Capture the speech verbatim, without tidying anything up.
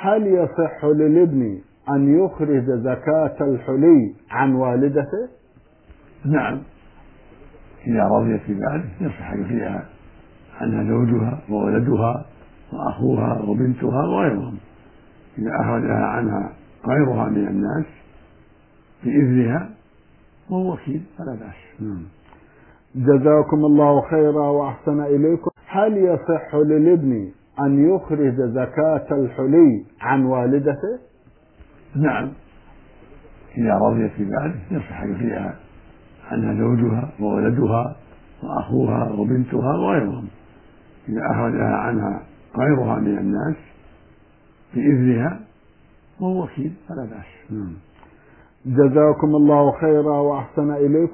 هل يصح للابن أن يخرج زكاة الحلي عن والدته؟ نعم، إذا رضيت بذلك يصح يخرجها عنها زوجها وولدها وأخوها وبنتها وغيرهم. إذا أخرجها عنها غيرها من الناس بإذنها وهو وكيل فلا بأس. جزاكم الله خيرا وأحسن إليكم. هل يصح للابن أن يخرج زكاة الحلي عن والدته؟ نعم، إذا رضيت بذلك يصح يخرجها عنها زوجها وولدها وأخوها وبنتها وغيرهم. إذا أخرجها عنها غيرها من الناس بإذنها وهو وكيل فلا بأس. جزاكم الله خيرا وأحسن إليكم.